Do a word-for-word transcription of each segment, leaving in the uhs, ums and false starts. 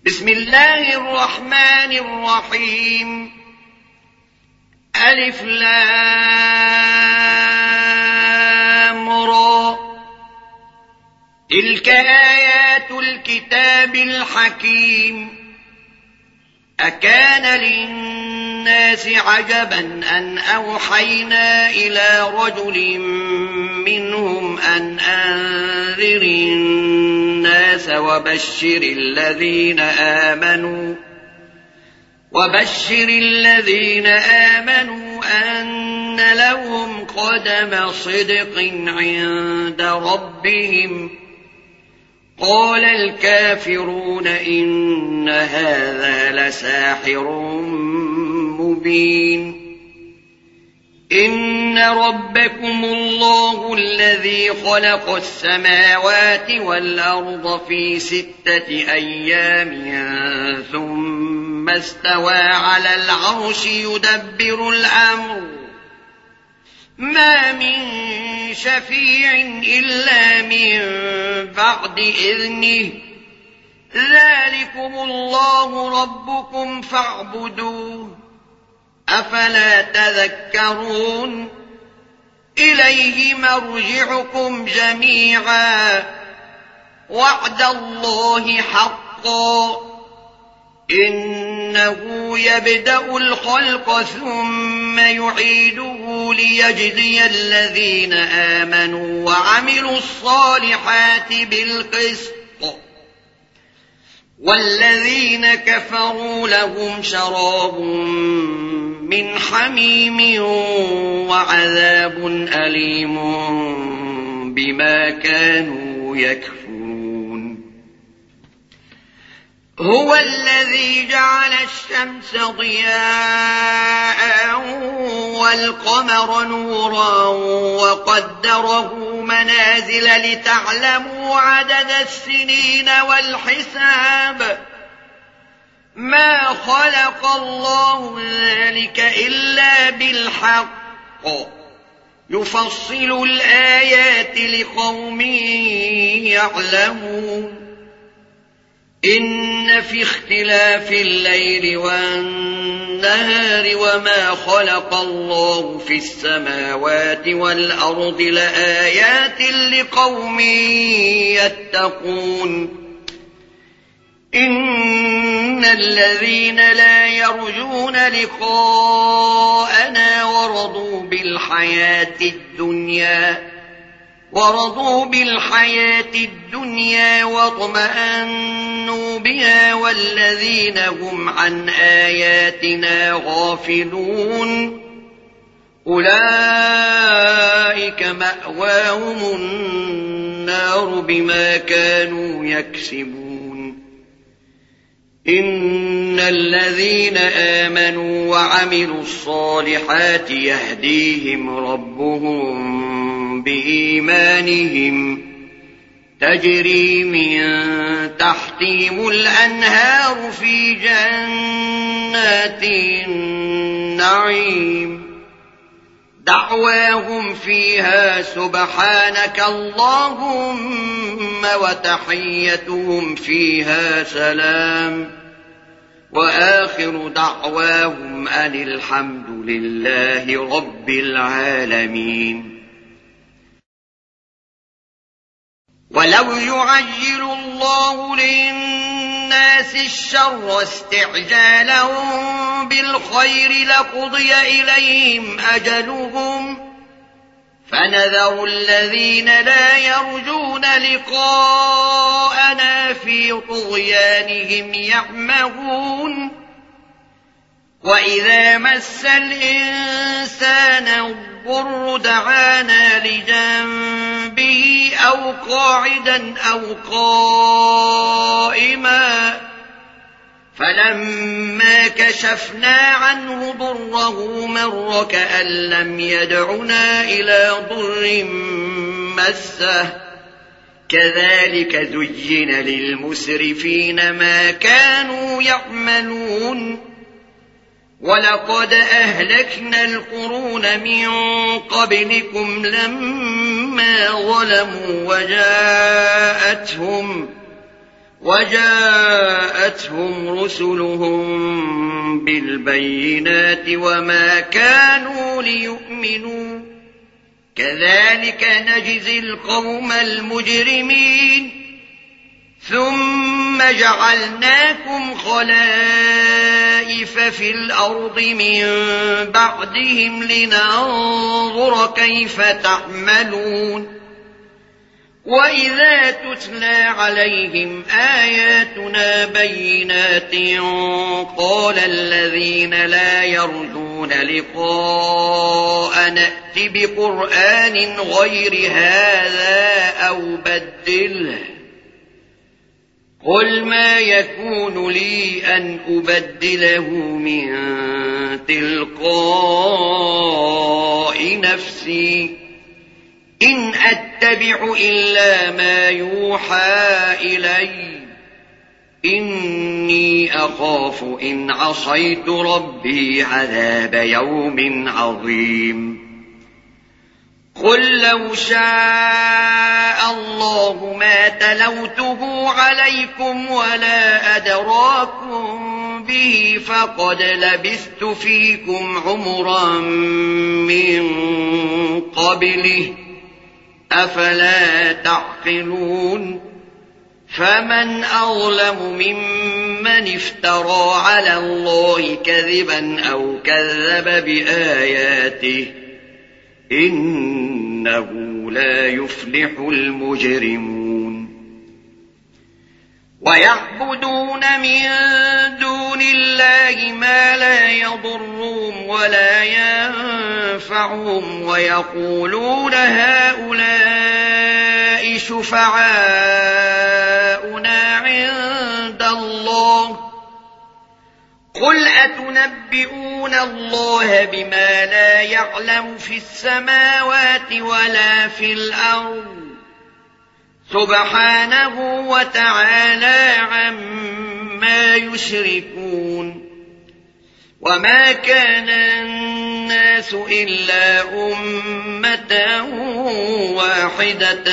بسم الله الرحمن الرحيم. ألف لام را. تلك آيات الكتاب الحكيم. أكان للناس عجبا أن أوحينا إلى رجل منهم أن أنذر الناس وبشر الذين آمنوا وبشر الذين آمنوا أن لهم قدم صدق عند ربهم. قال الكافرون إن هذا لساحر مبين. إن ربكم الله الذي خلق السماوات والأرض في ستة أيام ثم استوى على العرش يدبر الأمر ما من شفيع إلا من بعد إذنه ذلكم الله ربكم فاعبدوه أفلا تذكرون. إليه مرجعكم جميعا وعد الله حقا إنه يبدأ الخلق ثم يعيده ليجزي الذين آمنوا وعملوا الصالحات بالقسط والذين كفروا لهم شراب من حميم وعذاب أليم بما كانوا يكفرون. هو الذي جعل الشمس ضياء والقمر نورا وقدره منازل لتعلموا عدد السنين والحساب. ما خلق الله ذلك إلا بالحق يفصل الآيات لقوم يعلمون. إن في اختلاف الليل والنهار وما خلق الله في السماوات والأرض لآيات لقوم يتقون. إن الذين لا يرجون لقاءنا ورضوا بالحياة الدنيا ورضوا بالحياة الدنيا واطمأنوا بها والذين هم عن آياتنا غافلون أولئك مأواهم النار بما كانوا يكسبون. إن الذين آمنوا وعملوا الصالحات يهديهم ربهم بإيمانهم تجري من تحتهم الأنهار في جنات النعيم دعواهم فيها سبحانك اللهم وتحيتهم فيها سلام وآخر دعواهم أن الحمد لله رب العالمين. ولو يعجل الله للناس الشر استعجالهم بالخير لقضي إليهم أجلهم فنذر الذين لا يرجون لقاءنا في طغيانهم يعمهون. وإذا مس الإنسان الضر دعانا لجنبه أو قاعدا أو قائما فلما كشفنا عنه ضره مر كأن لم يدعنا إلى ضر مسه كذلك زين للمسرفين ما كانوا يعملون. ولقد أهلكنا القرون من قبلكم لما ظلموا وجاءتهم وجاءتهم رسلهم بالبينات وما كانوا ليؤمنوا كذلك نجزي القوم المجرمين ثم جعلناكم خلائف في الأرض من بعدهم لننظر كيف تعملون وإذا تتلى عليهم آياتنا بينات قال الذين لا يرجون لقاء نأت بقرآن غير هذا أو بدله قل ما يكون لي أن أبدله من تلقاء نفسي إن أتبع إلا ما يوحى إلي إني أخاف إن عصيت ربي عذاب يوم عظيم قل لو شاء الله ما تلوته عليكم ولا أدراكم به فقد لبثت فيكم عمرا من قبله أفلا تعقلون فمن أظلم ممن افترى على الله كذبا أو كذب بآياته إنه لا يفلح المجرمون ويعبدون من دون الله ما لا يضرهم ولا ينفعهم ويقولون هؤلاء شفعاؤنا عند الله قل أتنبئون الله بما لا يعلم في السماوات ولا في الأرض سبحانه وتعالى عما يشركون وما كان الناس إلا أمة واحدة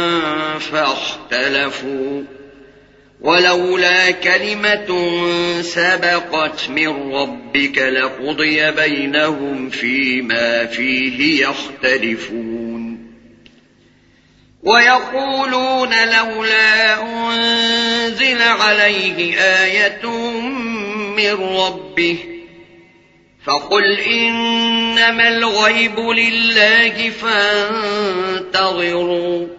فاختلفوا ولولا كلمة سبقت من ربك لقضي بينهم فيما فيه يختلفون ويقولون لولا أنزل عليه آية من ربه فقل إنما الغيب لله فانتظروا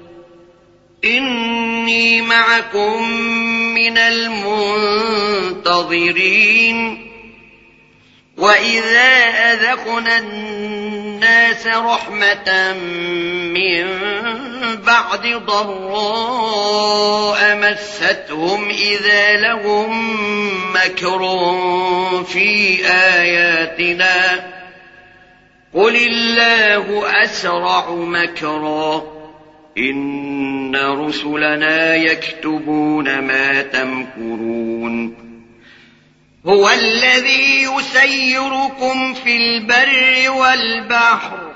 إني معكم من المنتظرين وإذا أذقنا الناس رحمة من بعد ضراء مستهم إذا لهم مكر في آياتنا قل الله أسرع مكرا إن رسلنا يكتبون ما تمكرون هو الذي يسيركم في البر والبحر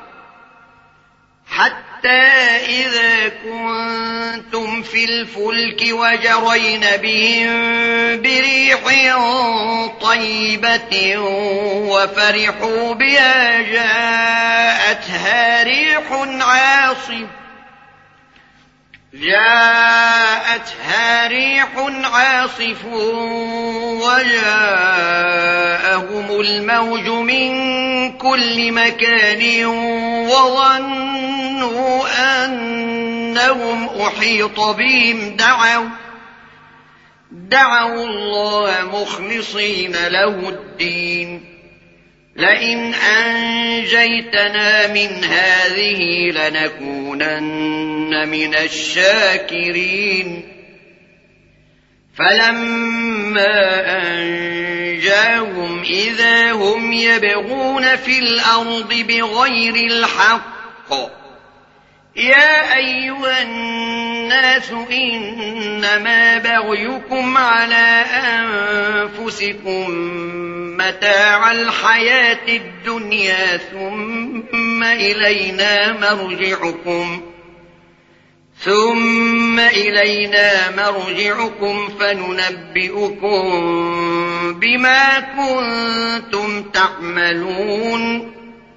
حتى إذا كنتم في الفلك وجرين بهم بريح طيبة وفرحوا بها جاءتها ريح عاصف جاءتها ريح عاصف وجاءهم الموج من كل مكان وظنوا أنهم أحيط بهم دعوا دعوا الله مخلصين له الدين لئن أنجيتنا من هذه لنكونن من الشاكرين فلما أنجاهم إذا هم يبغون في الأرض بغير الحق يا أيها الناس إنما بغيكم على أنفسكم متاع الحياة الدنيا ثم إلينا مرجعكم ثم إلينا مرجعكم فننبئكم بما كنتم تعملون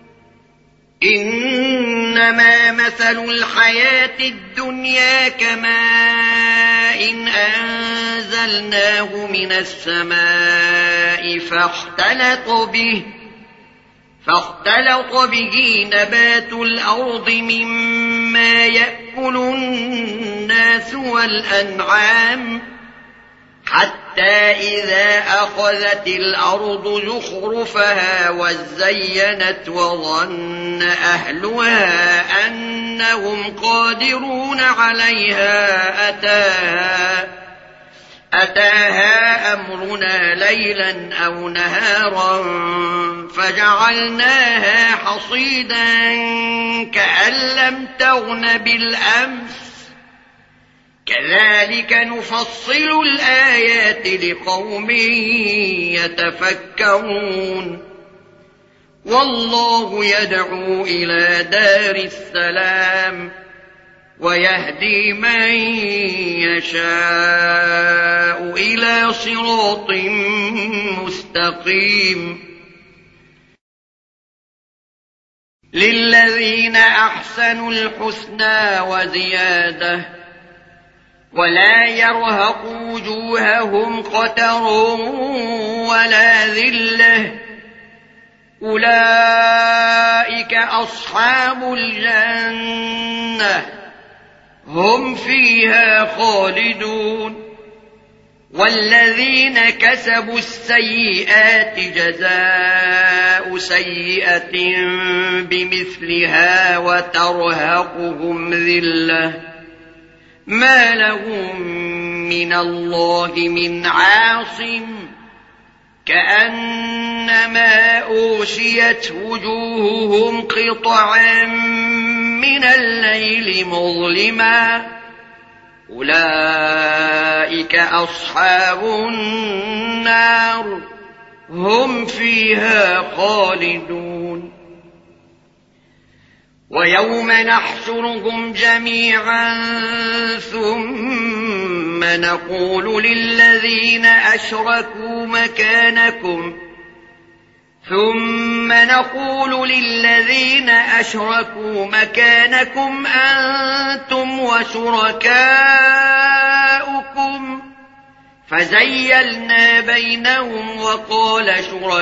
إنما مثل الحياة الدنيا كماء إن أنزلناه من السماء فاختلط به فاختلط به نبات الأرض مما يأكل الناس والأنعام حتى إذا أخذت الأرض زخرفها وزينت وظن أهلها أنهم قادرون عليها أتاها أتاها أمرنا ليلا أو نهارا فجعلناها حصيدا كأن لم تغن بالأمس كذلك نفصل الآيات لقوم يتفكرون والله يدعو إلى دار السلام ويهدي من يشاء إلى صراط مستقيم للذين أحسنوا الحسنى وزيادة ولا يرهق وجوههم قتر ولا ذلة أولئك أصحاب الجنة هم فيها خالدون والذين كسبوا السيئات جزاء سيئة بمثلها وترهقهم ذلة ما لهم من الله من عاصم كأنما أغشيت وجوههم قطعا من الليل مظلما أولئك أصحاب النار هم فيها خالدون ويوم نحشرهم جميعا ثم نقول للذين أشركوا مكانكم ثم نقول للذين أشركوا مكانكم أنتم وشركاؤكم فزيلنا بينهم وقال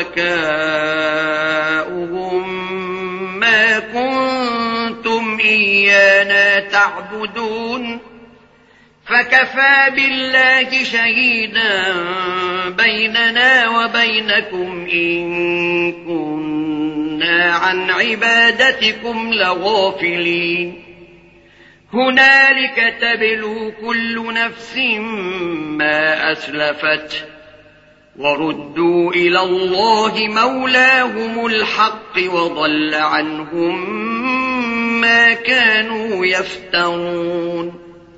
شركاؤهم ما كنتم إيانا تعبدون فكفى بالله شهيدا بيننا وبينكم إن كنا عن عبادتكم لغافلين هنالك تبلو كل نفس ما أسلفت وردوا إلى الله مولاهم الحق وضل عنهم ما كانوا يفترون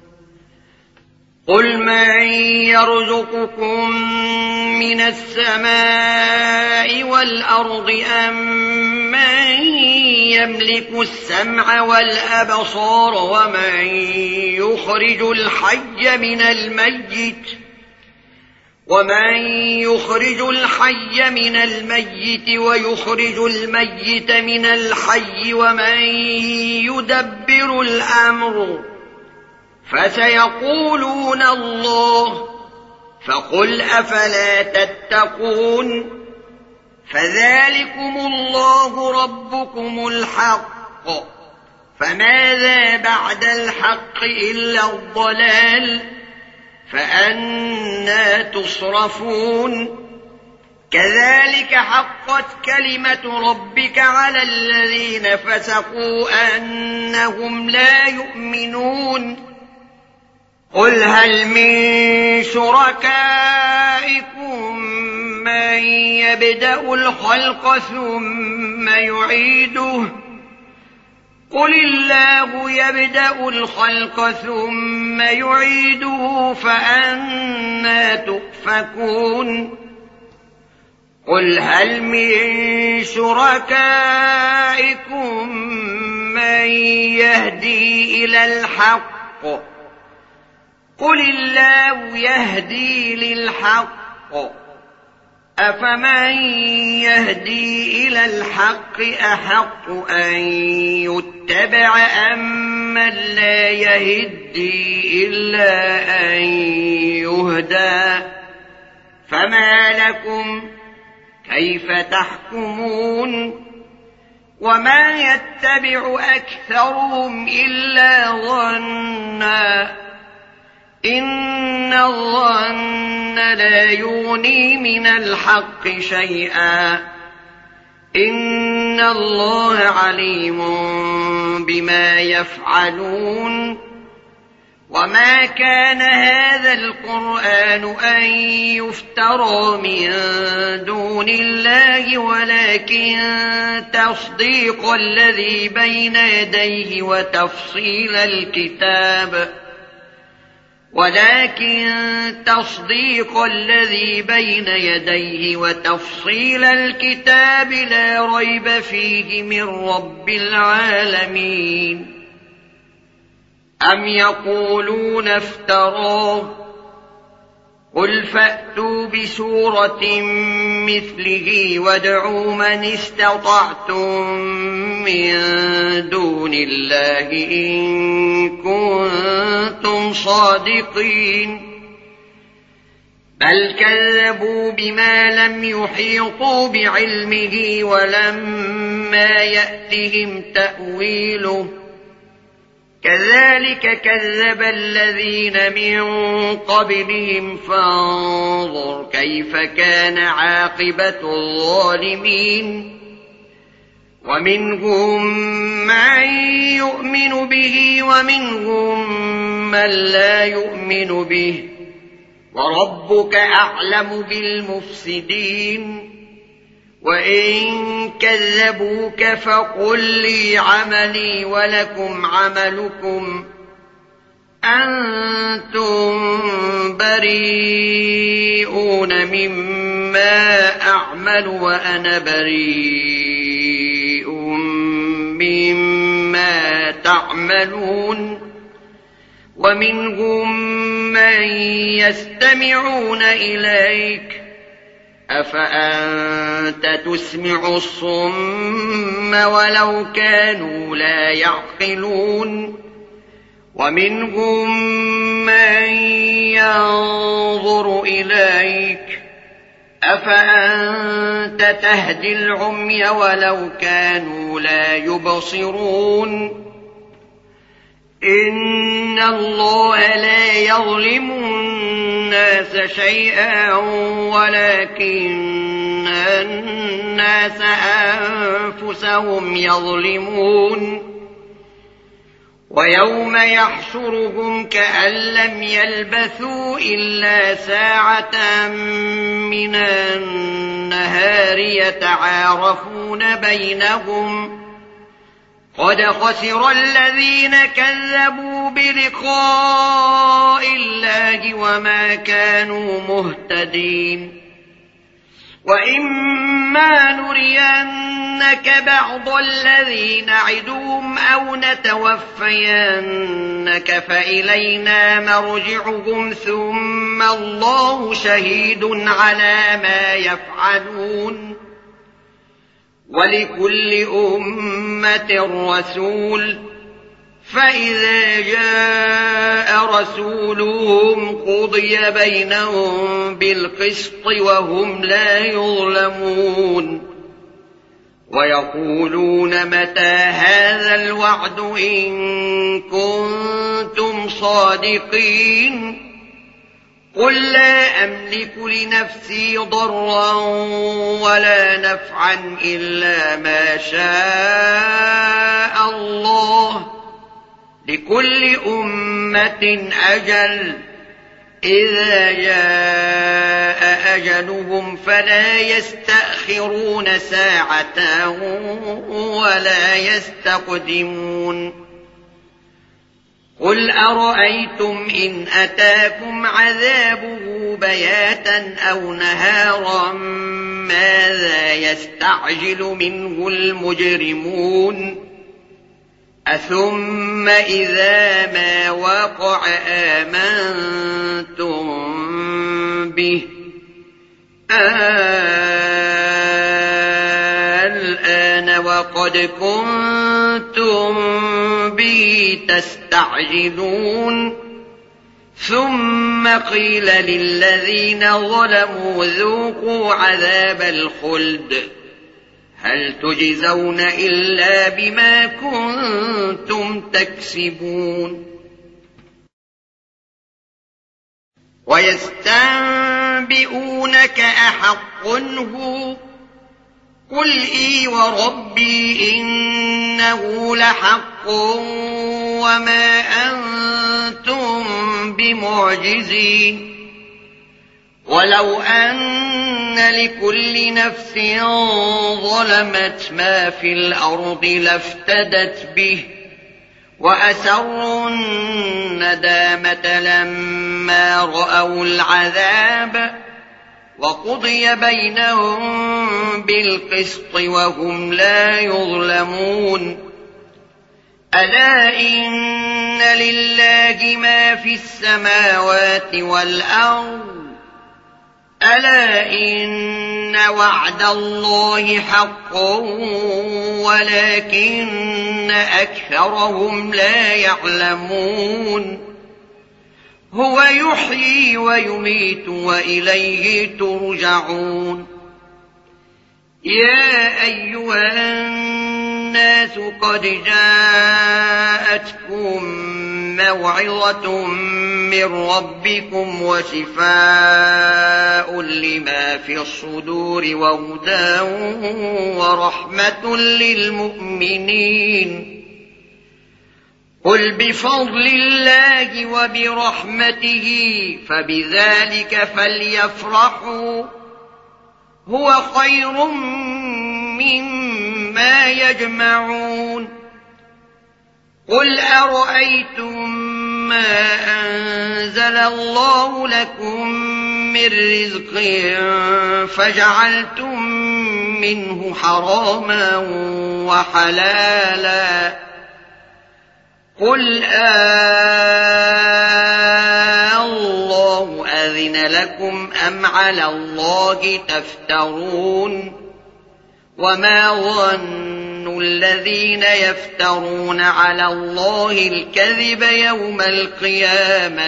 قل من يرزقكم من السماء والأرض أم من يملك السمع والأبصار ومن يخرج الحي من الميت ومن يخرج الحي من الميت ويخرج الميت من الحي ومن يدبر الأمر فسيقولون الله فقل أفلا تتقون فذلكم الله ربكم الحق فماذا بعد الحق إلا الضلال فأنى تصرفون كذلك حقت كلمة ربك على الذين فسقوا أنهم لا يؤمنون قل هل من شركائكم من يبدأ الخلق ثم يعيده قل الله يبدأ الخلق ثم يعيده فأنى تؤفكون قل هل من شركائكم من يهدي إلى الحق قل الله يهدي للحق أفمن يهدي إلى الحق أحق أن يتبع أم من لا يهدي إلا أن يهدى فما لكم كيف تحكمون وما يتبع أكثرهم إلا ظنا إن الظن لا يغني من الحق شيئا إن الله عليم بما يفعلون وما كان هذا القرآن أن يفترى من دون الله ولكن تصديق الذي بين يديه وتفصيل الكتاب ولكن تصديق الذي بين يديه وتفصيل الكتاب لا ريب فيه من رب العالمين أم يقولون افتراه قل فأتوا بسورة مثله وادعوا من استطعتم من دون الله إن كنتم صادقين بل كذبوا بما لم يحيطوا بعلمه ولما يأتهم تأويله كذلك كذب الذين من قبلهم فانظر كيف كان عاقبة الظالمين ومنهم من يؤمن به ومنهم من لا يؤمن به وربك أعلم بالمفسدين وإن كذبوك فقل لي عملي ولكم عملكم أنتم بريئون مما أعمل وأنا بريء مما تعملون ومنهم من يستمعون إليك أفأنت تسمع الصم ولو كانوا لا يعقلون ومنهم من ينظر إليك أفأنت تهدي العمي ولو كانوا لا يبصرون إن الله لا يظلم الناس شيئا ولكن الناس أنفسهم يظلمون ويوم يحشرهم كأن لم يلبثوا إلا ساعة من النهار يتعارفون بينهم قد خسر الذين كذبوا بلقاء الله وما كانوا مهتدين وإما نرينك بعض الذي نعدهم أو نتوفينك فإلينا مرجعهم ثم الله شهيد على ما يفعلون ولكل أمة رسول فإذا جاء رسولهم قضي بينهم بالقسط وهم لا يظلمون ويقولون متى هذا الوعد إن كنتم صادقين قل لا أملك لنفسي ضرا ولا نفعا إلا ما شاء الله لكل أمة أجل إذا جاء أجلهم فلا يستأخرون ساعة ولا يستقدمون قل أرأيتم إن أتاكم عذابه بياتا أو نهارا ماذا يستعجل منه المجرمون أثم إذا ما وقع آمنتم به الآن وقد كنتم به تستعجلون ثم قيل للذين ظلموا ذوقوا عذاب الخلد هل تجزون إلا بما كنتم تكسبون ويستنبئونك أحق هو قل إي وربي إنه لحق وما أنتم بمعجزين ولو أن لكل نفس ظلمت ما في الأرض لافتدت به وأسروا الندامة لما رأوا العذاب وقضي بينهم بالقسط وهم لا يظلمون ألا إن لله ما في السماوات والأرض ألا إن وعد الله حق ولكن أكثرهم لا يعلمون هو يحيي ويميت وإليه ترجعون يا أيها الناس قد جاءتكم موعظة من ربكم وشفاء لما في الصدور وهدى ورحمة للمؤمنين قل بفضل الله وبرحمته فبذلك فليفرحوا هو خير مما يجمعون قل أرأيتم ما أنزل الله لكم من رزق فجعلتم منه حراما وحلالا قل آه أذن لكم أم على الله تفترون وما ظن الذين يفترون على الله الكذب يوم القيامة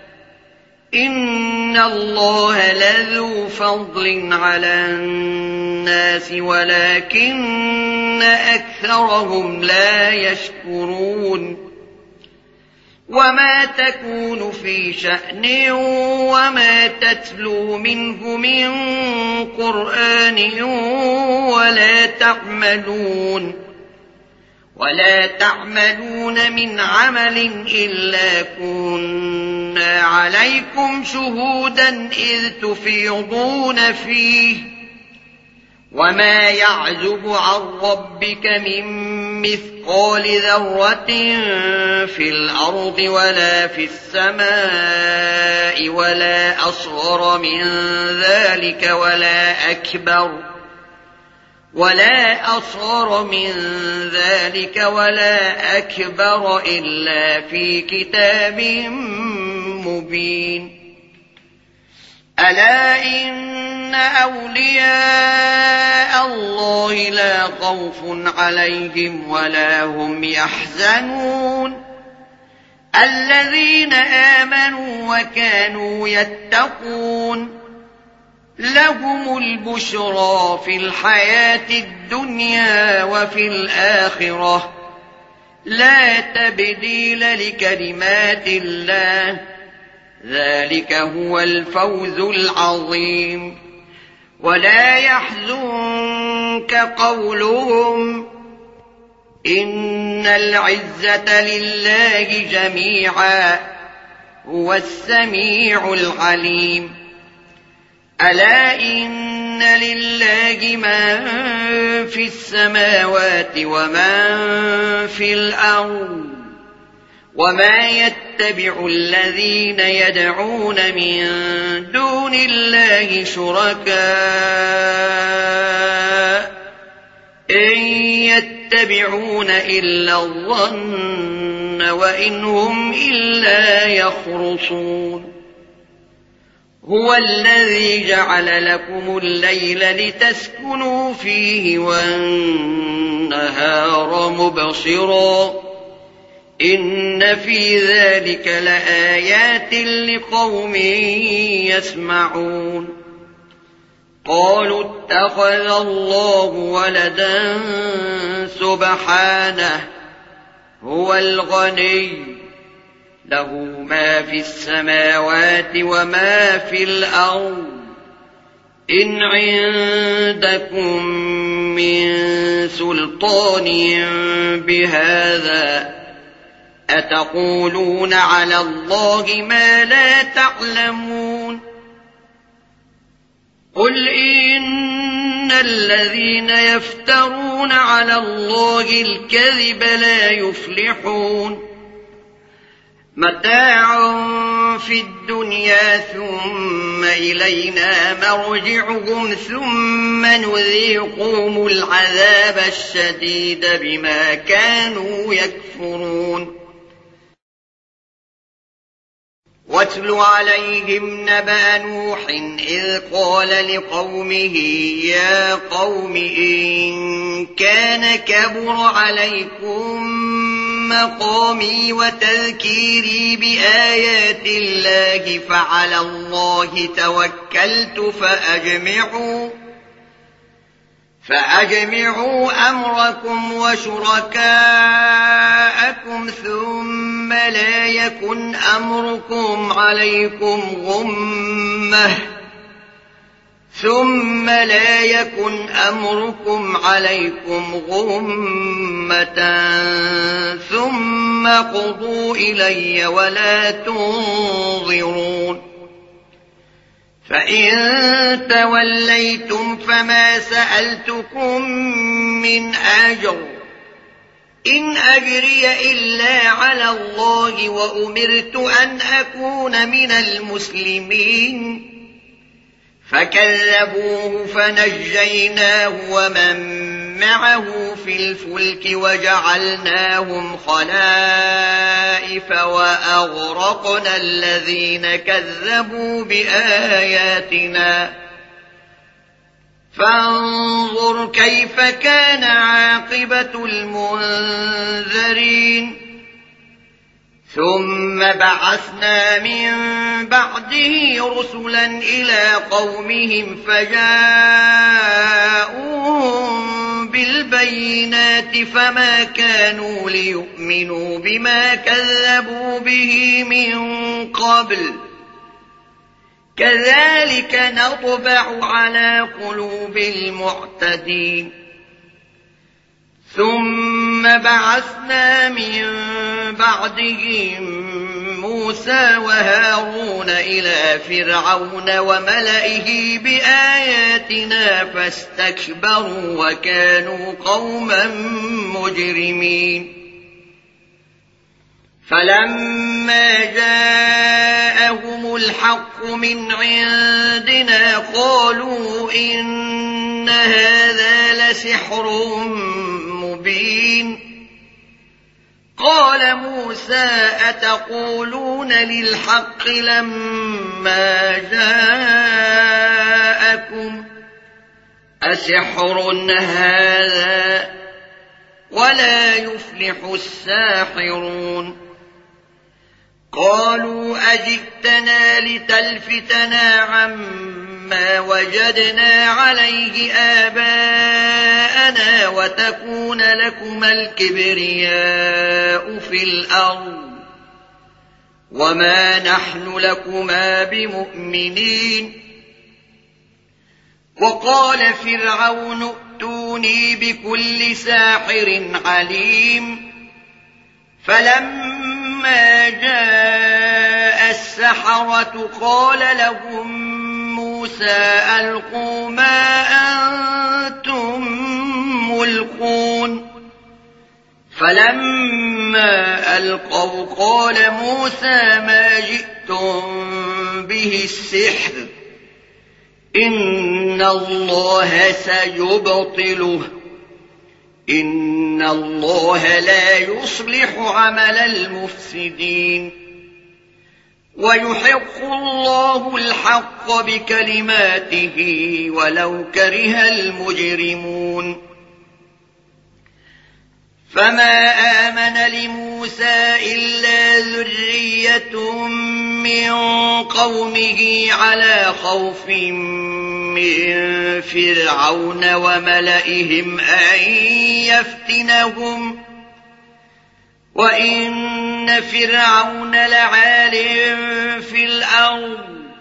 إن الله لذو فضل على الناس ولكن أكثرهم لا يشكرون وما تكون في شأن وما تتلو منه من قرآن ولا تعملون ولا تعملون من عمل إلا كنا عليكم شهودا إذ تفيضون فيه وما يعزب عن ربك من مثقال ذرة في الأرض ولا في السماء ولا أصغر من ذلك ولا أكبر ولا أصغر من ذلك ولا أكبر إلا في كتاب مبين ألا إن أولياء الله لا خوف عليهم ولا هم يحزنون الذين آمنوا وكانوا يتقون لهم البشرى في الحياة الدنيا وفي الآخرة لا تبديل لكلمات الله ذلك هو الفوز العظيم ولا يحزنك قولهم إن العزة لله جميعا هو السميع العليم ألا إن لله من في السماوات ومن في الأرض وما يتبع الذين يدعون من دون الله شركاء إن يتبعون إلا الظن وإن هم إلا يخرصون هو الذي جعل لكم الليل لتسكنوا فيه والنهار مبصرا إن في ذلك لآيات لقوم يسمعون قالوا اتخذ الله ولدا سبحانه هو الغني له ما في السماوات وما في الأرض إن عندكم من سلطان بهذا أتقولون على الله ما لا تعلمون قل إن الذين يفترون على الله الكذب لا يفلحون متاع في الدنيا ثم إلينا مرجعهم ثم نذيقهم العذاب الشديد بما كانوا يكفرون واتل عليهم نبأ نوح إذ قال لقومه يا قوم إن كان كبر عليكم مقامي وتذكيري بآيات الله فعلى الله توكلت فأجمعوا فأجمعوا أمركم وشركاءكم ثم لا يكن أمركم عليكم غمة ثم لا يكن أمركم عليكم غمة ثم قضوا إلي ولا تنظرون فإن توليتم فما سألتكم من أجر إن أجري إلا على الله وأمرت أن أكون من المسلمين فكذبوه فنجيناه ومن معه في الفلك وجعلناهم خلائف وأغرقنا الذين كذبوا بآياتنا فانظر كيف كان عاقبة المنذرين ثم بعثنا من بعده رسلا إلى قومهم فجاءوهم بالبينات فما كانوا ليؤمنوا بما كذبوا به من قبل كذلك نطبع على قلوب المعتدين ثم بعثنا من بعدهم موسى وهارون إلى فرعون وملئه بآياتنا فاستكبروا وكانوا قوما مجرمين فلما جاءهم الحق من عندنا قالوا إن هذا لسحر مبين قال موسى أتقولون للحق لما جاءكم أسحر هذا ولا يفلح الساحرون قالوا أجئتنا لتلفتنا عما وجدنا عليه آباءنا وتكون لكما الكبرياء في الأرض وما نحن لكما بمؤمنين وقال فرعون ائتوني بكل ساحر عليم فلما جاء السحرة قال لهم موسى ألقوا ما أنتم ملقون فلما ألقوا قال موسى ما جئتم به السحر إن الله سيبطله إن الله لا يصلح عمل المفسدين ويحق الله الحق بكلماته ولو كره المجرمون فما آمن لموسى إلا ذرية من قومه على خوف من فرعون وملئهم أن يفتنهم وإن فرعون لعال في الأرض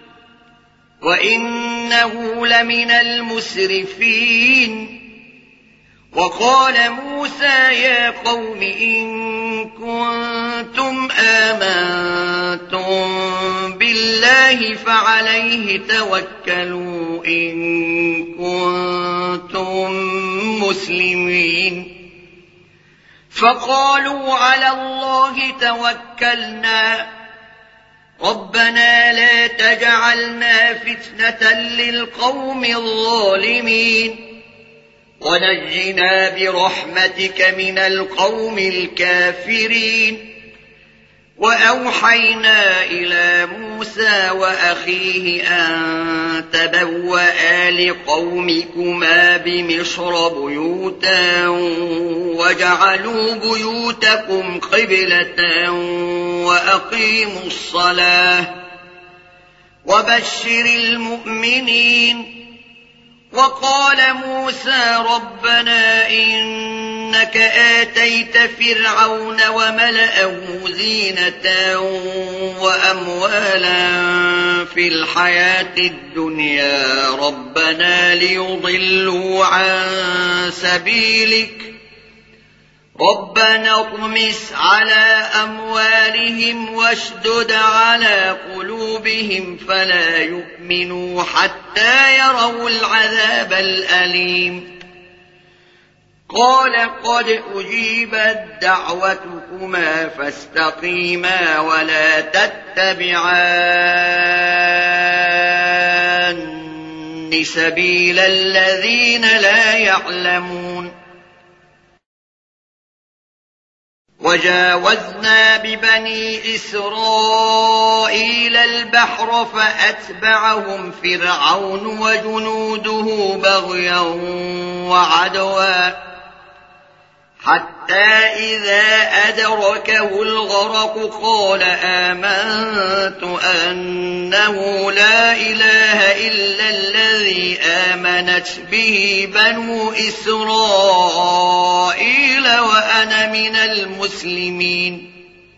وإنه لمن المسرفين وقال موسى يا قوم إن كنتم آمنتم بالله فعليه توكلوا إن كنتم مسلمين فقالوا على الله توكلنا ربنا لا تجعلنا فتنة للقوم الظالمين ونجنا برحمتك من القوم الكافرين وأوحينا إلى موسى وأخيه أن تبوأ لقومكما بمصر بيوتا وجعلوا بيوتكم قبلة وأقيموا الصلاة وبشر المؤمنين وقال موسى ربنا إنك آتيت فرعون وملأه زينة وأموالا في الحياة الدنيا ربنا ليضلوا عن سبيلك ربنا اطمس على أموالهم واشدد على قلوبهم فلا يؤمنوا حتى يروا العذاب الأليم قال قد أجيبت دعوتكما فاستقيما ولا تتبعان سبيل الذين لا يعلمون وجاوزنا ببني إسرائيل البحر فأتبعهم فرعون وجنوده بغيا وعدوا حتى إذا أدركه الغرق قال آمنت أنه لا إله إلا الذي آمنت به بنو إسرائيل وأنا من المسلمين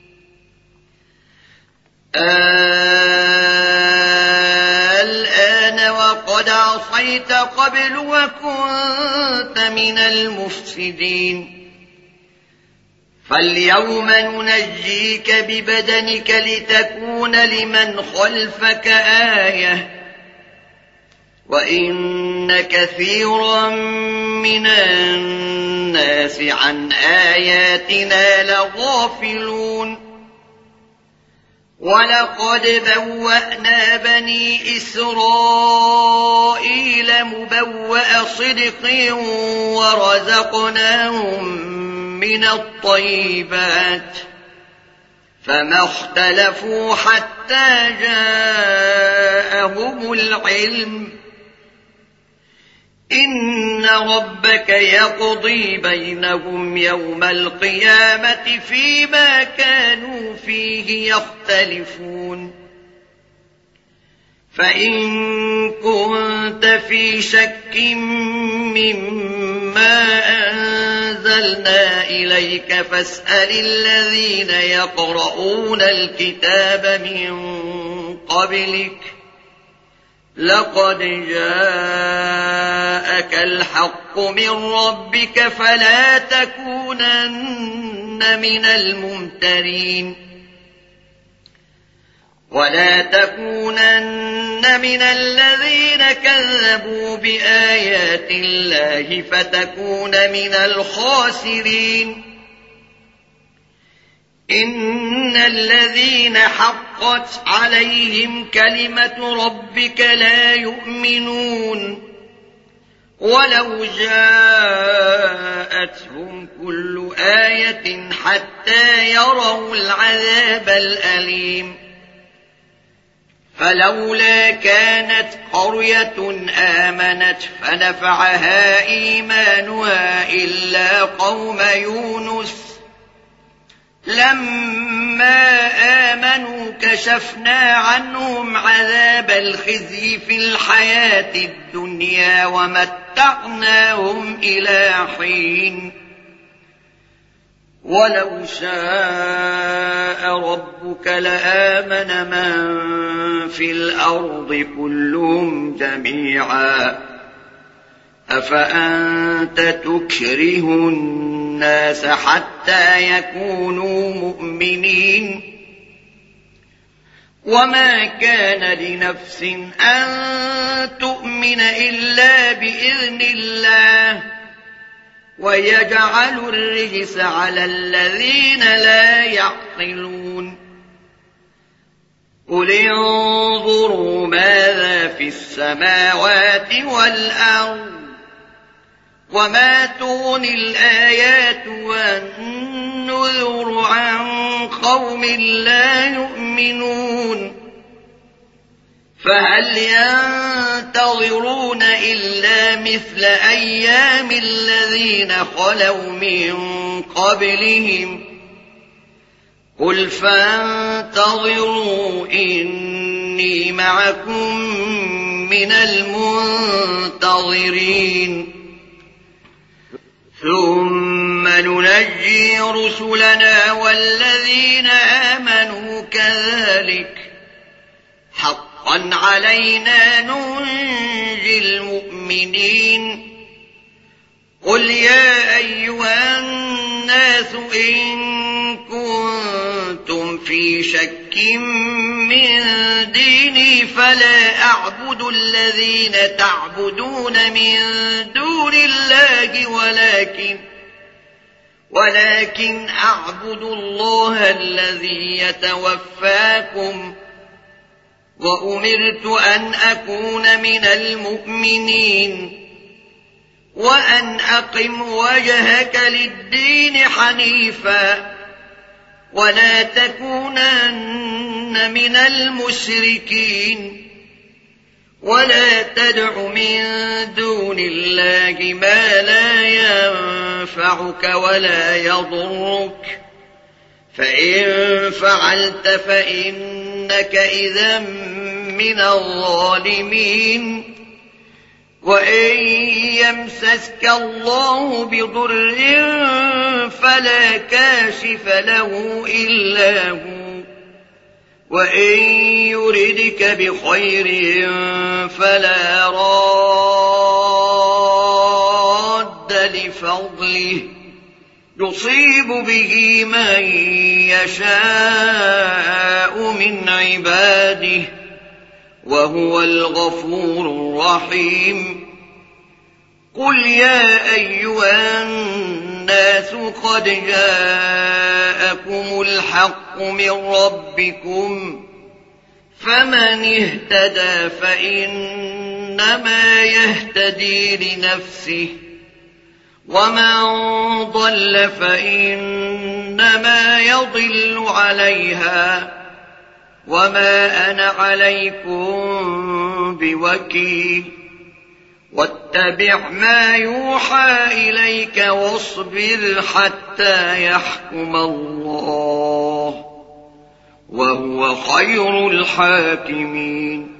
الآن وقد عصيت قبل وكنت من المفسدين فاليوم ننجيك ببدنك لتكون لمن خلفك آية وإن كثيرا من الناس عن آياتنا لغافلون ولقد بوأنا بني إسرائيل مبوأ صدق ورزقناهم من الطيبات فما اختلفوا حتى جاءهم العلم إن ربك يقضي بينهم يوم القيامة فيما كانوا فيه يختلفون فإن كنت في شك مما أنزلنا إليك فاسأل الذين يقرؤون الكتاب من قبلك لقد جاءك الحق من ربك فلا تكونن من الممترين ولا تكونن من الذين كذبوا بآيات الله فتكون من الخاسرين إن الذين حقت عليهم كلمة ربك لا يؤمنون ولو جاءتهم كل آية حتى يروا العذاب الأليم فلولا كانت قرية آمنت فنفعها إيمانها إلا قوم يونس لما آمنوا كشفنا عنهم عذاب الخزي في الحياة الدنيا ومتعناهم إلى حين ولو شاء ربك لآمن من في الأرض كلهم جميعا أفأنت تكره الناس حتى يكونوا مؤمنين وما كان لنفس أن تؤمن إلا بإذن الله ويجعل الرجس على الذين لا يعقلون قل انظروا ماذا في السماوات والأرض وما تغني الآيات والنذر عن قوم لا يؤمنون فهل ينتظرون إلا مثل أيام الذين خلوا من قبلهم قل فانتظروا إني معكم من المنتظرين ثم ننجي رسلنا والذين آمنوا كذلك حقا علينا ننجي المؤمنين قل يا أيها الناس إن كنتم في شك من ديني فلا أعبد الذين تعبدون من دون الله ولكن ولكن أعبد الله الذي يتوفاكم وأمرت أن أكون من المؤمنين وأن أقم وجهك للدين حنيفا ولا تكونن من المشركين ولا تدع من دون الله ما لا ينفعك ولا يضرك فإن فعلت فإنك إذا من الظالمين وإن يمسسك الله بضر فلا كاشف له إلا هو وإن يردك بخير فلا راد لفضله يصيب به من يشاء من عباده وهو الغفور الرحيم قل يا أيها الناس قد جاءكم الحق من ربكم فمن اهتدى فإنما يهتدي لنفسه ومن ضل فإنما يضل عليها وما أنا عليكم بوكيل واتبع ما يوحى إليك واصبر حتى يحكم الله وهو خير الحاكمين